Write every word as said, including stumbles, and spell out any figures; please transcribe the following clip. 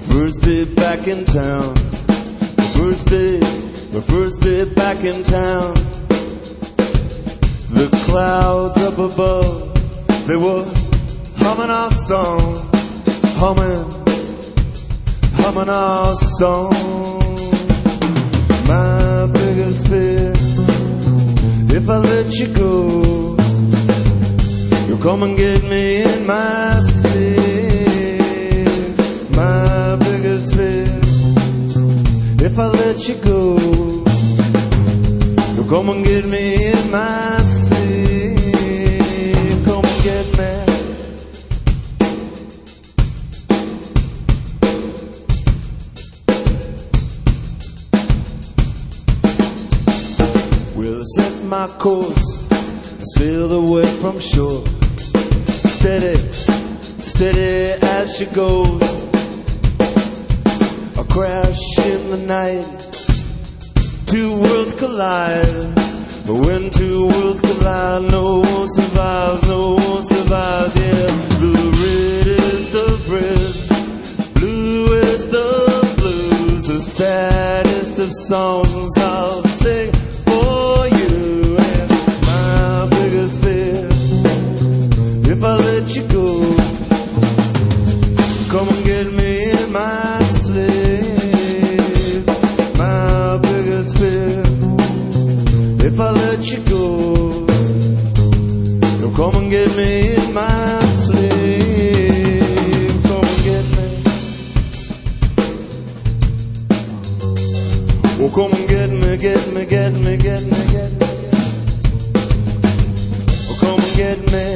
first day back in town. My first day, my first day back in town. The clouds up above, they were humming our song, humming, humming our song. My biggest fear, if I let you go, you'll come and get me in my sleep. My biggest fear, if I let you go, you'll come and get me in my sleep. Come and get me. We'll set my course and sail away from shore. Steady, steady as she goes. A crash in the night. Two worlds collide. But when two worlds collide, no one survives, no one survives. Yeah, the reddest of reds, bluest of blues, the saddest of songs I'll sing for you. And my biggest fear, if I let you go, come and get me in my sleep. My biggest fear, if I let you go, you'll come and get me in my sleep. Come and get me. Oh, come and get me, get me, get me, get me, get me. Oh, come and get me.